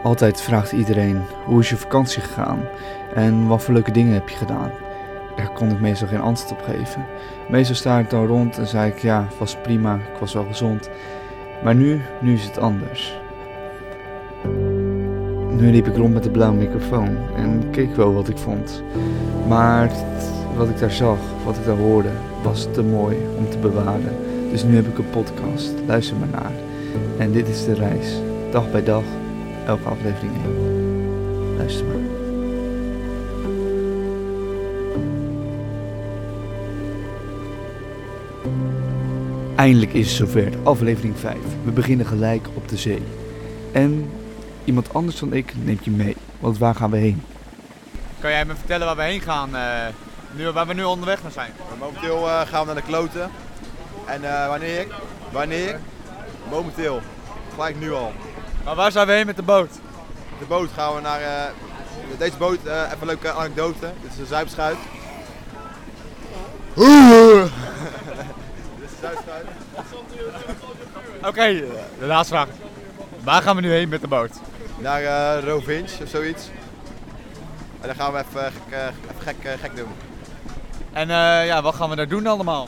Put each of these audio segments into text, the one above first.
Altijd vraagt iedereen, hoe is je vakantie gegaan? En wat voor leuke dingen heb je gedaan? Daar kon ik meestal geen antwoord op geven. Meestal sta ik dan rond en zei ik, ja, het was prima, ik was wel gezond. Maar nu is het anders. Nu liep ik rond met de blauwe microfoon en keek wel wat ik vond. Maar wat ik daar zag, wat ik daar hoorde, was te mooi om te bewaren. Dus nu heb ik een podcast, luister maar naar. En dit is de reis, dag bij dag, elke aflevering 1. Luister maar. Eindelijk is het zover, aflevering 5. We beginnen gelijk op de zee. En iemand anders dan ik neemt je mee, want waar gaan we heen? Kan jij me vertellen waar we heen gaan, waar we nu onderweg naar zijn? Momenteel gaan we naar de kloten. En wanneer? Momenteel. Gelijk nu al. Maar waar zijn we heen met de boot? De boot gaan we naar... deze boot, even een leuke anekdote. Dit is een zuipschuit. Dit is een zuipschuit. Oké, de laatste vraag. Waar gaan we nu heen met de boot? Naar Rovinj of zoiets. En dan gaan we even gek doen. En wat gaan we daar doen allemaal?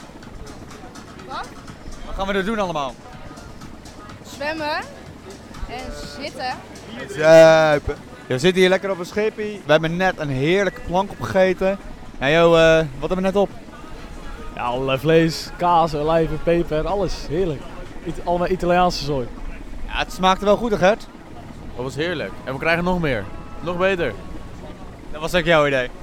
Wat gaan we daar doen allemaal? Zwemmen en zitten. Zuipen. We zitten hier lekker op een scheepje. We hebben net een heerlijke plank opgegeten. En wat hebben we net op? Ja, allerlei vlees, kaas, olijven, peper, alles. Heerlijk. Allemaal Italiaanse zooi. Ja, het smaakte wel goed, hè, Gert? Dat was heerlijk. En we krijgen nog meer. Nog beter. Dat was ook jouw idee.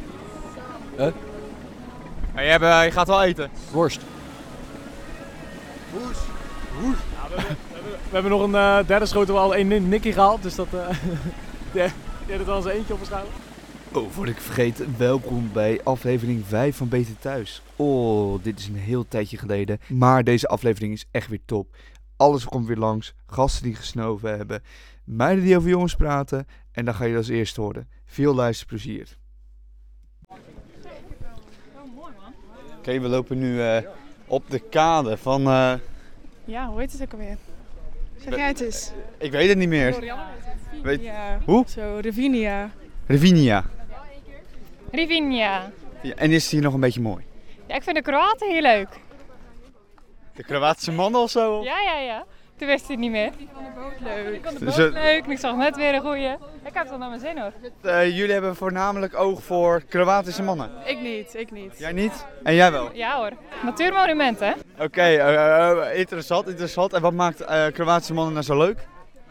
Maar je gaat wel eten. Worst. Woes. We hebben nog een derde schotel al één Nicky gehaald, dus dat... die heeft het wel eens eentje op waarschijnlijk. Oh, voordat ik vergeet, welkom bij aflevering 5 van Beter Thuis. Oh, dit is een heel tijdje geleden, maar deze aflevering is echt weer top. Alles komt weer langs, gasten die gesnoven hebben, meiden die over jongens praten en dan ga je als eerste horen. Veel luisterplezier. Oké, we lopen nu op de kade van... Ja, hoe heet het ook alweer? Zeg jij het eens? Ik weet het niet meer. Weet... Hoe? Zo, Ravinia. Ravinia. Ravinia. Ja, en is het hier nog een beetje mooi? Ja, ik vind de Kroaten heel leuk. De Kroatische mannen of zo? Ja. Toen wist hij het niet meer. Ik vond de boot leuk. Ik vond de boot leuk en ik zag net weer een goeie. Ik heb het al naar mijn zin hoor. Jullie hebben voornamelijk oog voor Kroatische mannen. Ik niet. Jij niet? En jij wel? Ja hoor. Natuurmonument hè? Oké, interessant. En wat maakt Kroatische mannen nou zo leuk?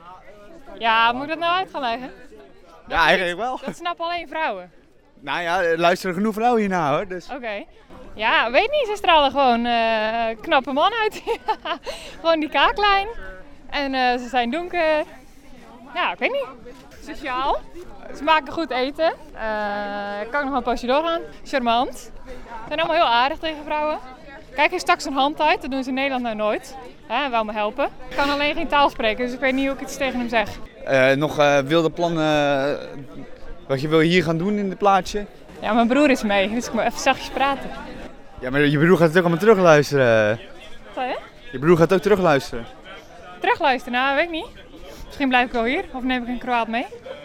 Ja, moet ik dat nou uit gaan leggen? Ja, eigenlijk wel. Dat snappen alleen vrouwen. Nou ja, er luisteren genoeg vrouwen hierna hoor. Dus. Oké. Ja, weet niet. Ze stralen gewoon knappe man uit. Gewoon die kaaklijn. En ze zijn donker. Ja, ik weet niet. Sociaal. Ze maken goed eten. Kan ik nog een poosje doorgaan. Charmant. Ze zijn allemaal heel aardig tegen vrouwen. Kijk eens straks een hand uit. Dat doen ze in Nederland nou nooit. Wou me helpen. Ik kan alleen geen taal spreken, dus ik weet niet hoe ik iets tegen hem zeg. Nog wilde plannen wat je wil hier gaan doen in het plaatje? Ja, mijn broer is mee, dus ik moet even zachtjes praten. Ja, maar je broer gaat ook allemaal terugluisteren. Wat hè? Je broer gaat ook terugluisteren. Terugluisteren? Nou, weet ik niet. Misschien blijf ik wel hier, of neem ik een Kroaat mee.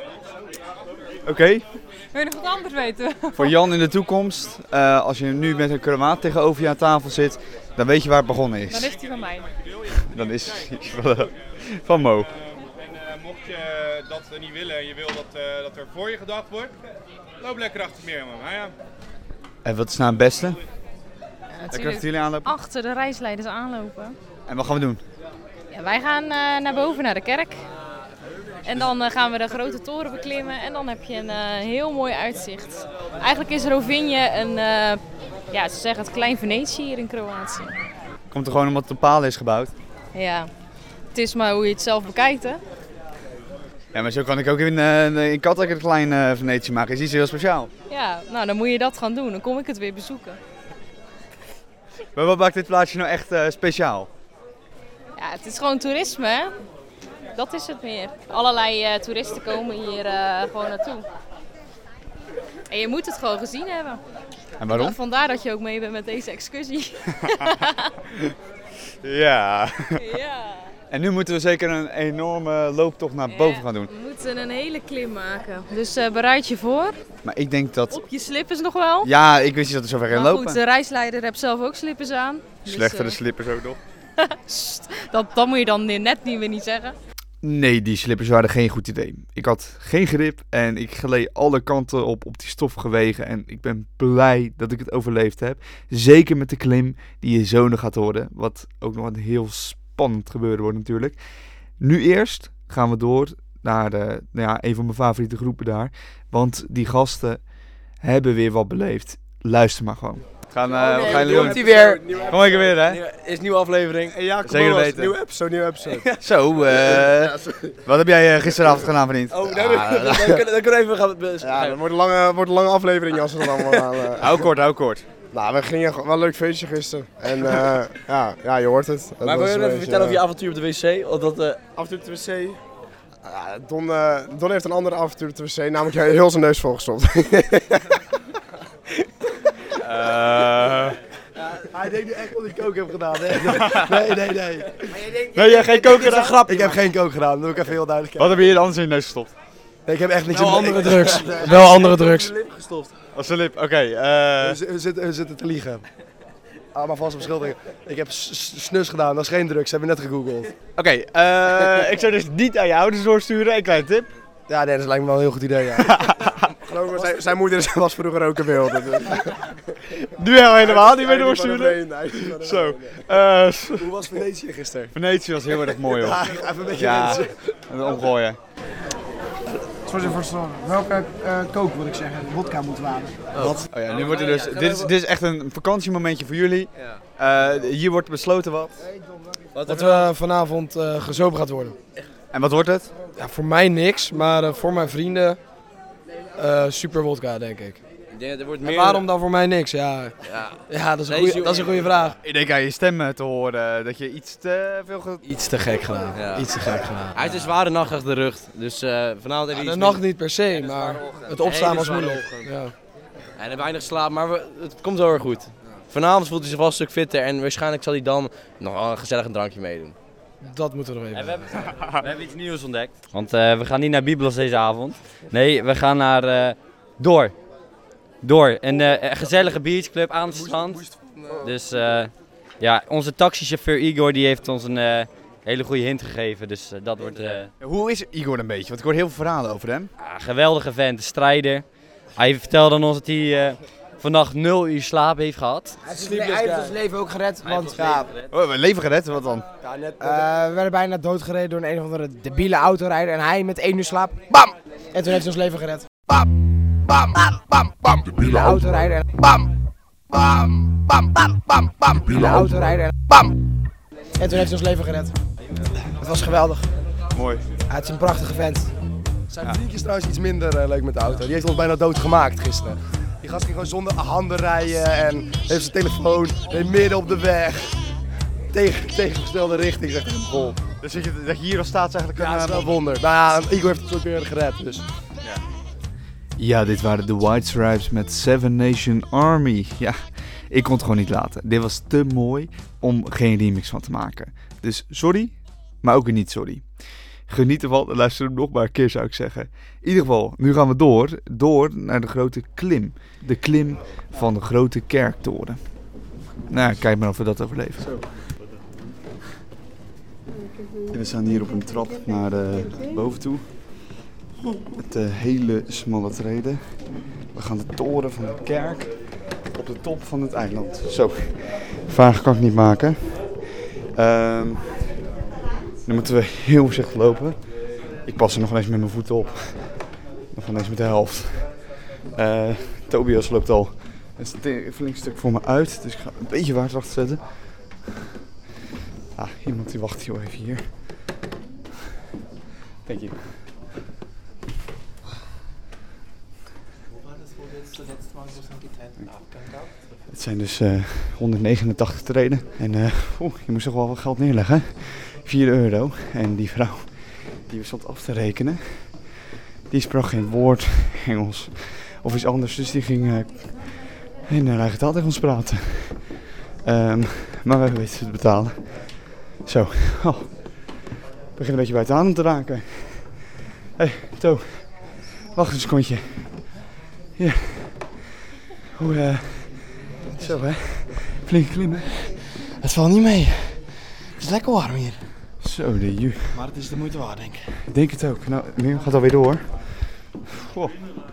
Oké. Wil je nog wat anders weten? Voor Jan in de toekomst, als je nu met een Kroaat tegenover je aan tafel zit, dan weet je waar het begonnen is. Dan is die van mij. Dan is hij van Mo. En mocht je dat niet willen en je wil dat er voor je gedacht wordt, loop lekker achter Mirjam. Ja. En wat is nou het beste? Lekker achter jullie aanlopen? Achter de reisleiders aanlopen. En wat gaan we doen? Ja, wij gaan naar boven naar de kerk. En dan gaan we de grote toren beklimmen en dan heb je een heel mooi uitzicht. Eigenlijk is Rovinj ze zeggen het klein Venetië hier in Kroatië. Komt er gewoon omdat het op palen is gebouwd? Ja, het is maar hoe je het zelf bekijkt hè. Ja, maar zo kan ik ook in Katwijk een klein Venetië maken. Is iets heel speciaal. Ja, nou dan moet je dat gaan doen. Dan kom ik het weer bezoeken. Maar wat maakt dit plaatsje nou echt speciaal? Ja, het is gewoon toerisme hè. Dat is het meer. Allerlei toeristen komen hier gewoon naartoe. En je moet het gewoon gezien hebben. En waarom? Vandaar dat je ook mee bent met deze excursie. Ja. Ja. En nu moeten we zeker een enorme looptocht naar boven gaan doen. We moeten een hele klim maken. Dus bereid je voor. Maar ik denk dat... Op je slippers nog wel. Ja, ik wist niet dat er zover ging Maar lopen. goed, de reisleider heeft zelf ook slippers aan. Slechtere Dus, slippers ook nog. dat moet je dan net niet zeggen. Nee, die slippers waren geen goed idee. Ik had geen grip en ik gleed alle kanten op die stoffige wegen. En ik ben blij dat ik het overleefd heb. Zeker met de klim die je zo nog gaat horen. Wat ook nog een heel spannend gebeuren wordt natuurlijk. Nu eerst gaan we door naar een van mijn favoriete groepen daar. Want die gasten hebben weer wat beleefd. Luister maar gewoon. We gaan doen. Komt hij weer. Kom ik weer, hè? Is nieuwe aflevering. Ja, kom Zeker maar, weten. nieuwe episode. Zo, wat heb jij gisteravond gedaan, vriend? Oh, dan kunnen we even gaan Ja, dat wordt een lange aflevering als we het allemaal gaan. Hou kort. Nou, we gingen wel een leuk feestje gisteren. En ja, je hoort het. Maar wil je even vertellen over je avontuur op de wc? Of dat, Avontuur op de wc? Ja, Don heeft een andere avontuur op de wc, namelijk heel zijn neus volgestopt. Hij denkt nu echt dat ik kook heb gedaan. Nee. Nee, jij geen kook gedaan? Ik heb geen kook gedaan, dat doe ik even heel duidelijk. Wat heb je hier anders in je neus gestopt? Nee, ik heb echt niks Wel in andere drugs. Wel andere drugs. Lip gestopt. Als een lip, oké. We zitten te liegen. Maar vast beschuldiging. Ik heb snus gedaan, dat is geen drugs, hebben we net gegoogeld. Oké, ik zou dus niet aan je ouders doorsturen, een kleine tip. Ja, nee, dat lijkt me wel een heel goed idee, ja. Geloof me, zijn moeder was vroeger ook een wilde. Dus. Nu helemaal niet meer doorsturen. Zo. Hoe was Venetië gisteren? Venetië was heel erg mooi, hoor. Ja, even een beetje Ja, mensen. en omgooien. Zoals je verstaan. Welke kook wil ik zeggen? Wodka moet waden. Wat? Oh ja, nu wordt er dus. Dit is echt een vakantiemomentje voor jullie. Hier wordt besloten wat. Wat we vanavond gezopen gaat worden. En wat wordt het? Ja, voor mij niks, maar voor mijn vrienden super wodka, denk ik. Er wordt En waarom dan voor mij niks? Ja, dat is een goede vraag. Ik denk aan je stem te horen dat je iets te veel... Iets te gek gedaan. Ja. Iets te gek gedaan. Hij heeft een zware nacht achter de rug, dus vanavond even De nacht niet per se, maar het opstaan was moeilijk. Ja. Hij heeft weinig slaap, maar het komt wel erg goed. Vanavond voelt hij zich wel een stuk fitter en waarschijnlijk zal hij dan nog wel een gezellig drankje meedoen. Dat moeten we nog even. We hebben iets nieuws ontdekt. Want we gaan niet naar Biblos deze avond. Nee, we gaan naar Door. Een gezellige beachclub aan het strand. Dus ja, onze taxichauffeur Igor die heeft ons een hele goede hint gegeven. Dus dat wordt... Hoe is Igor een beetje? Want ik hoor heel veel verhalen over hem. Geweldige vent, strijder. Hij vertelde aan ons dat hij vannacht 0 uur slaap heeft gehad. Hij heeft ons leven ook gered, want Oh, leven gered, wat dan? we werden bijna doodgereden door een of andere debiele autorijder en hij met 1 uur slaap, bam! En toen heeft hij ons leven gered. Bam! Bam! Bam! Bam! Debiele autorijder en bam! Bam! Bam! Bam! Bam! Bam! Debiele autorijder en bam! En toen heeft hij ons leven gered. Het was geweldig. Mooi. Het is een prachtige vent. Zijn vriendje is trouwens iets minder leuk met de auto. Die heeft ons bijna dood gemaakt gisteren. Die gast ging gewoon zonder handen rijden en heeft zijn telefoon midden op de weg. Tegengestelde richting, zegt hij. Vol. Dus dat je hier al staat is eigenlijk Ja, dat is wel een wonder. Nou ja, Igor heeft het ook weer gered, dus... Ja, dit waren de White Stripes met Seven Nation Army. Ja, ik kon het gewoon niet laten. Dit was te mooi om geen remix van te maken. Dus sorry, maar ook weer niet sorry. Geniet ervan en luister hem nog maar een keer, zou ik zeggen. In ieder geval, nu gaan we door naar de grote klim. De klim van de grote kerktoren. Nou, kijk maar of we dat overleven. Zo. We staan hier op een trap naar boven toe. Met hele smalle treden. We gaan de toren van de kerk op de top van het eiland. Zo, vaag kan ik niet maken. Nu moeten we heel voorzichtig lopen. Ik pas er nog eens met mijn voeten op. Nog ineens met de helft. Tobias loopt al een flink stuk voor me uit. Dus ik ga een beetje water achter zetten. Ah, iemand die wacht heel even hier. Thank you. Het zijn dus 189 treden. En je moest toch wel wat geld neerleggen. 4 euro. En die vrouw die stond af te rekenen, die sprak geen woord Engels of iets anders. Dus die ging in haar eigen taal tegen ons praten. Maar we weten te betalen. Zo. Oh. begin een beetje buiten adem te raken. Hé, To. Wacht een secondje. Hier. Zo hè. Flink klimmen. Het valt niet mee. Het is lekker warm hier. Zo de ju. Maar het is de moeite waard, denk ik. Ik denk het ook. Nou, nu gaat het alweer door. Goh.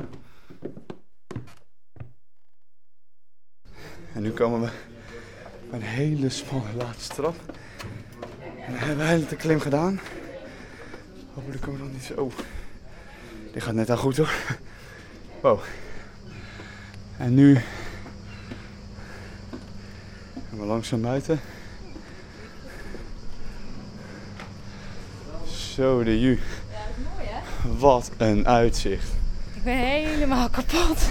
En nu komen we bij een hele smalle laatste trap. En dan hebben we eigenlijk de klim gedaan. Hopelijk komen we nog niet zo. Oh. Dit gaat net al goed hoor. Wow. En nu gaan we langzaam buiten. Zo de ju. Ja, dat is mooi hè? Wat een uitzicht. Ik ben helemaal kapot.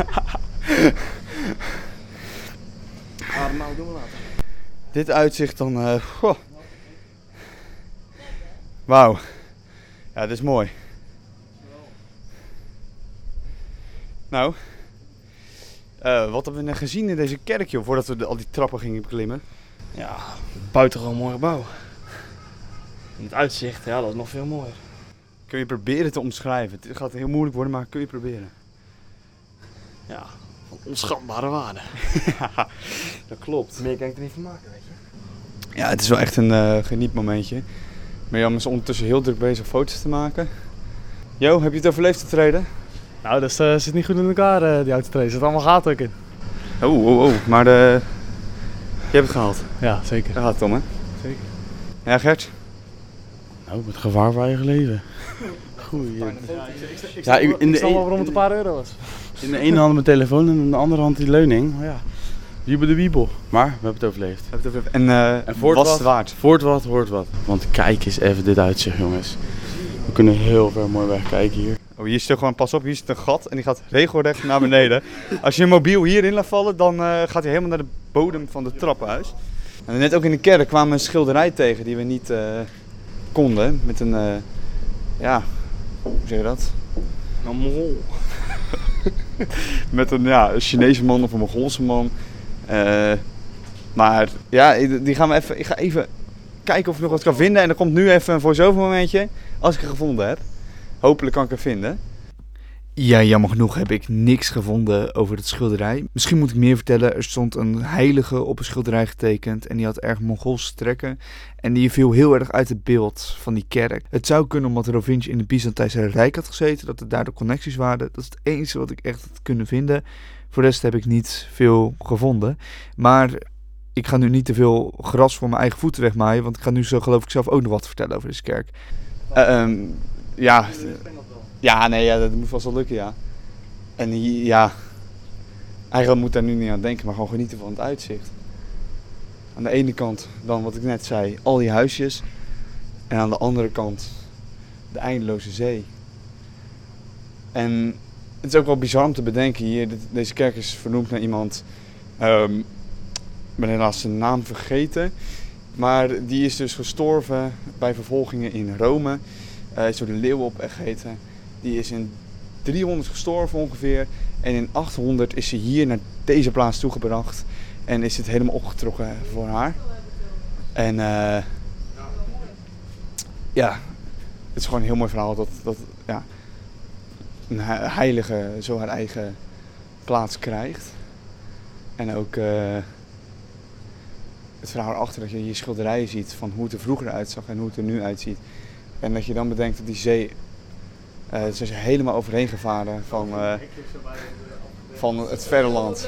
Ademhaal doen we later. Dit uitzicht dan... Wauw. Ja, dit is mooi. Nou. Wat hebben we net gezien in deze kerk, joh, voordat we al die trappen gingen beklimmen? Ja, buitengewoon mooi gebouw. En het uitzicht, ja, dat is nog veel mooier. Kun je proberen te omschrijven? Het gaat heel moeilijk worden, maar kun je proberen? Ja, van onschatbare waarde. Ja, dat klopt. Meer kan ik er niet van maken, weet je. Ja, het is wel echt een genietmomentje. Mirjam is ondertussen heel druk bezig foto's te maken. Jo, heb je het overleefd te treden? Nou, dat zit niet goed in elkaar, die autotrain. Er zitten allemaal gaten ook in. Oh, maar je hebt het gehaald. Ja, zeker. Daar gaat het om, hè? Zeker. Ja, Gert? Nou, met gevaar voor eigen leven. Goeie. Ja, ik snap wel waarom het een paar euro was. In de ene hand mijn telefoon en in de andere hand die leuning. Maar ja, wiebel de wiebel. Maar we hebben het overleefd. En was het waard? Voort wat, hoort wat. Want kijk eens even dit uitzicht, jongens. We kunnen heel ver mooi wegkijken hier. Oh, hier zit gewoon, pas op, hier zit een gat en die gaat regelrecht naar beneden. Als je mobiel hierin laat vallen, dan gaat hij helemaal naar de bodem van de trappenhuis. En net ook in de kerk kwamen we een schilderij tegen die we niet konden. Met een, hoe zeg je dat? Een Mongool. Met een Chinese man of een Mongoolse man. Maar ja, die gaan we even, ik ga even kijken of ik nog wat kan vinden. En er komt nu even een voice-over momentje, als ik het gevonden heb. Hopelijk kan ik het vinden. Ja, jammer genoeg heb ik niks gevonden over het schilderij. Misschien moet ik meer vertellen. Er stond een heilige op een schilderij getekend. En die had erg Mongoolse trekken. En die viel heel erg uit het beeld van die kerk. Het zou kunnen omdat Rovinj in het Byzantijnse Rijk had gezeten. Dat er daardoor connecties waren. Dat is het enige wat ik echt had kunnen vinden. Voor de rest heb ik niet veel gevonden. Maar ik ga nu niet te veel gras voor mijn eigen voeten wegmaaien. Want ik ga nu zo geloof ik zelf ook nog wat vertellen over deze kerk. Dat moet vast wel lukken, ja. En eigenlijk moet daar nu niet aan denken, maar gewoon genieten van het uitzicht. Aan de ene kant dan wat ik net zei, al die huisjes. En aan de andere kant de eindeloze zee. En het is ook wel bizar om te bedenken hier, deze kerk is vernoemd naar iemand, ik ben helaas zijn naam vergeten. Maar die is dus gestorven bij vervolgingen in Rome. Is door de leeuwen opgegeten. Die is in 300 gestorven ongeveer. En in 800 is ze hier naar deze plaats toegebracht. En is het helemaal opgetrokken voor haar. En het is gewoon een heel mooi verhaal dat een heilige zo haar eigen plaats krijgt. En ook het verhaal erachter dat je hier schilderijen ziet van hoe het er vroeger uitzag en hoe het er nu uitziet. En dat je dan bedenkt dat die zee, zijn ze helemaal overheen gevaren van het verre land.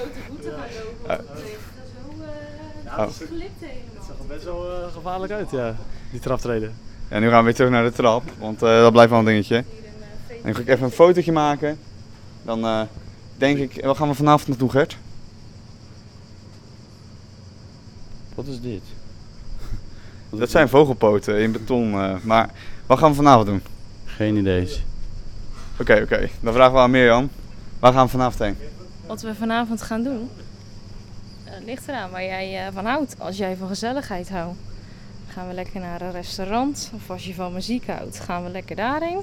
Het zag er best wel gevaarlijk uit, ja, die traptreden. Ja, nu gaan we weer terug naar de trap, want dat blijft wel een dingetje. En nu ga ik even een fotootje maken. Dan denk ik, waar gaan we vanavond naartoe, Gert? Wat is dit? Dat zijn vogelpoten in beton, maar wat gaan we vanavond doen? Geen idee. Oké. Dan vragen we aan Mirjam. Waar gaan we vanavond heen? Wat we vanavond gaan doen, ligt eraan waar jij van houdt. Als jij van gezelligheid houdt, gaan we lekker naar een restaurant. Of als je van muziek houdt, gaan we lekker daarheen.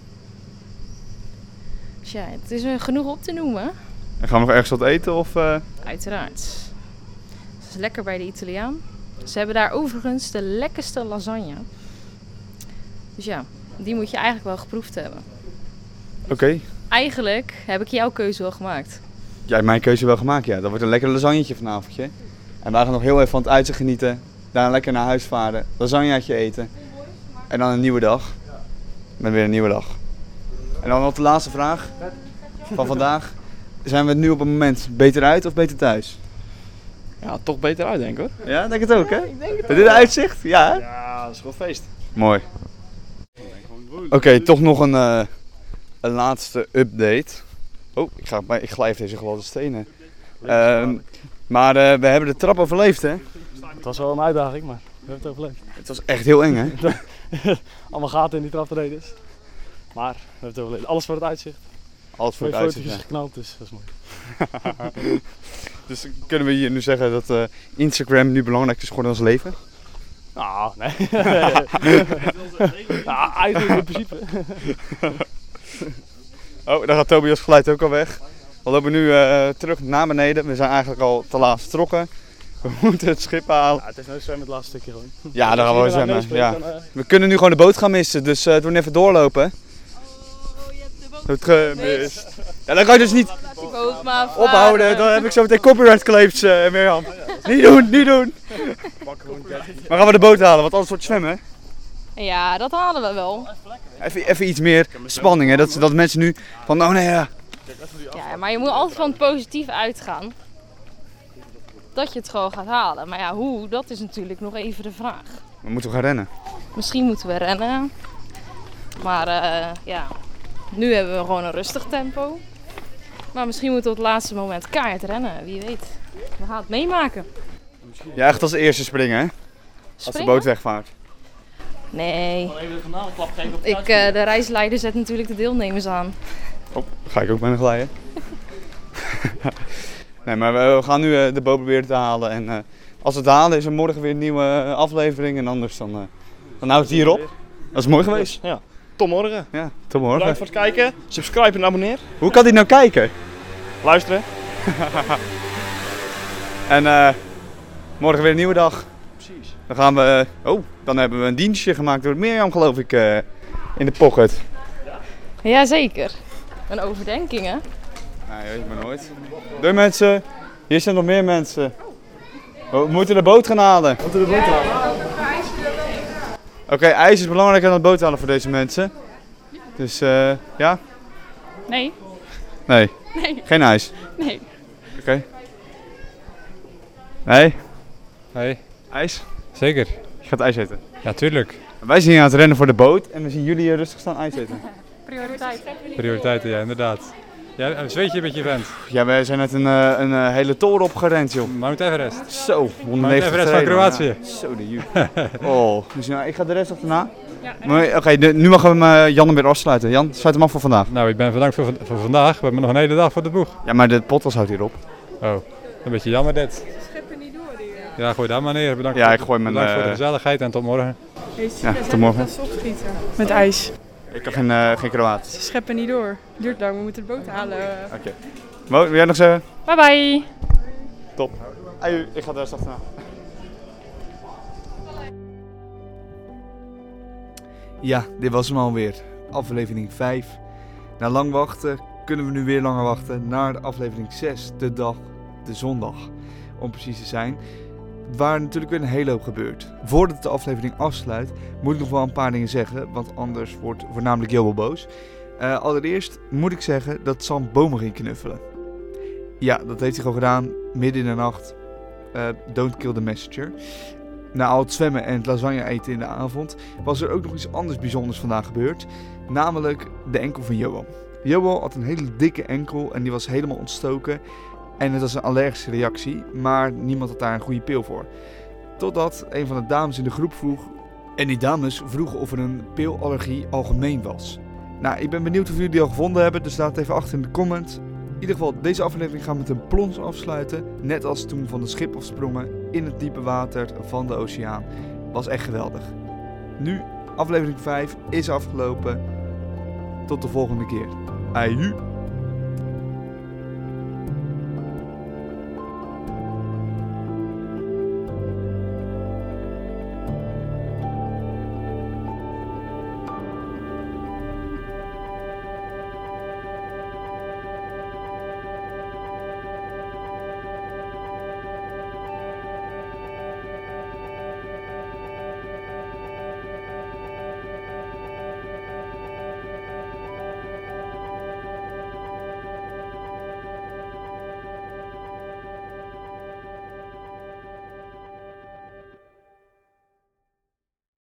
Dus ja, het is genoeg op te noemen. En gaan we nog ergens wat eten? Of, Uiteraard. Het is lekker bij de Italiaan. Ze hebben daar overigens de lekkerste lasagne. Dus ja, die moet je eigenlijk wel geproefd hebben. Oké. Eigenlijk heb ik jouw keuze wel gemaakt. Jij hebt mijn keuze wel gemaakt, ja. Dat wordt een lekker lasagnetje vanavondje. En wij gaan nog heel even van het uitzicht genieten. Daarna lekker naar huis varen. Lasagneetje eten. En dan een nieuwe dag. Met weer een nieuwe dag. En dan nog de laatste vraag van vandaag. Zijn we nu op het moment beter uit of beter thuis? Ja, toch beter uit, denk ik hoor. Ja, denk het ook, hè? Ik denk het Met dit uitzicht? Ja, hè? Ja, dat is wel feest. Mooi. Oké, toch nog een laatste update. Oh, ik glij even deze gladde stenen. Maar we hebben de trap overleefd, hè? Het was wel een uitdaging, maar we hebben het overleefd. Het was echt heel eng, hè? Allemaal gaten in die traptreden. Maar we hebben het overleefd. Alles voor het uitzicht. Alles voor het uitzicht, is ja. geknald, dus dat is mooi. Dus kunnen we hier nu zeggen dat Instagram nu belangrijk is geworden in ons leven? Nou, nee. Nou, eigenlijk in principe. Oh, daar gaat Tobias geluid ook al weg. We lopen nu terug naar beneden. We zijn eigenlijk al te laat vertrokken. We moeten het schip halen. Ja, het is nou zwemmen het laatste stukje gewoon. Ja, daar gaan we wel zwemmen. Ja. Dan, We kunnen nu gewoon de boot gaan missen, dus het wordt even doorlopen. Het gemist. Ja, dan kan je dus niet ophouden. Dan heb ik zo meteen copyright claims, Mirjam. Niet doen, niet doen. Maar gaan we de boot halen, want anders wordt het zwemmen. Ja, dat halen we wel. Even iets meer spanning, hè? Dat mensen nu van, oh nee, ja. Ja, maar je moet altijd van het positieve uitgaan. Dat je het gewoon gaat halen. Maar ja, hoe? Dat is natuurlijk nog even de vraag. We moeten gaan rennen. Misschien moeten we rennen. Maar ja, nu hebben we gewoon een rustig tempo. Maar misschien moeten we op het laatste moment keihard rennen. Wie weet. We gaan het meemaken. Ja, echt als eerste springen, hè? Als de boot wegvaart. Nee. De reisleider zet natuurlijk de deelnemers aan. Oh, ga ik ook bijna glijden. Nee, maar we gaan nu de boot proberen te halen. En als we het halen is er morgen weer een nieuwe aflevering. En anders dan houdt het hier op. Dat is mooi geweest. Ja. Tot morgen. Ja, tot morgen. Bedankt voor het kijken. Subscribe en abonneer. Hoe kan hij nou kijken? Luisteren. En morgen weer een nieuwe dag. Precies. Dan gaan we... dan hebben we een dienstje gemaakt door Mirjam, geloof ik, in de pocket. Jazeker. Een overdenking, hè? Nee, weet je maar nooit. Doei mensen. Hier zijn nog meer mensen. We moeten de boot gaan halen. Oké, ijs is belangrijker dan de boot halen voor deze mensen. Dus ja? Nee. Nee. Nee. Geen ijs? Nee. Oké. Nee? Nee. IJs? Zeker. Je gaat ijs eten? Ja, tuurlijk. Wij zijn hier aan het rennen voor de boot en we zien jullie hier rustig staan ijs eten. Prioriteiten, ja, inderdaad. Ja, zweet je met je vent? Ja, wij zijn net een hele toren opgerend, joh. Mount Everest. Zo, 190 Mount Everest van Kroatië. Ja. Zo de juw. Oh, dus nou, ik ga de rest achterna. Ja. Oké, nu mogen we Jan weer afsluiten. Jan, sluit hem af voor vandaag. Nou, ik ben bedankt voor vandaag. We hebben nog een hele dag voor de boeg. Ja, maar de podcast houdt hierop. Oh, een beetje jammer dit. Scheppen niet door die. Ja, gooi daar maar neer. Bedankt, Ja, ik gooi mijn, bedankt voor de gezelligheid en tot morgen. Ja, tot morgen. Opschieten met ijs. Ik kan geen Kroaat. Ze scheppen niet door. Duurt lang, we moeten de boot halen. Oké. Mo, wil jij nog zeggen? Bye bye. Top. Aju, ik ga de rest achterna. Ja, dit was hem alweer. Aflevering 5. Na lang wachten kunnen we nu weer langer wachten naar de aflevering 6, de zondag. Om precies te zijn. Waar natuurlijk weer een hele hoop gebeurt. Voordat de aflevering afsluit, moet ik nog wel een paar dingen zeggen. Want anders wordt voornamelijk Joel boos. Allereerst moet ik zeggen dat Sam bomen ging knuffelen. Ja, dat heeft hij gewoon gedaan. Midden in de nacht. Don't kill the messenger. Na al het zwemmen en het lasagne eten in de avond was er ook nog iets anders bijzonders vandaag gebeurd. Namelijk de enkel van Joel. Joel had een hele dikke enkel en die was helemaal ontstoken. En het was een allergische reactie, maar niemand had daar een goede pil voor. Totdat een van de dames in de groep vroeg. En die dames vroegen of er een pilallergie algemeen was. Nou, ik ben benieuwd of jullie die al gevonden hebben, dus laat het even achter in de comment. In ieder geval, deze aflevering gaan we met een plons afsluiten. Net als toen van het schip afsprongen in het diepe water van de oceaan. Was echt geweldig. Nu, aflevering 5 is afgelopen. Tot de volgende keer. Aju!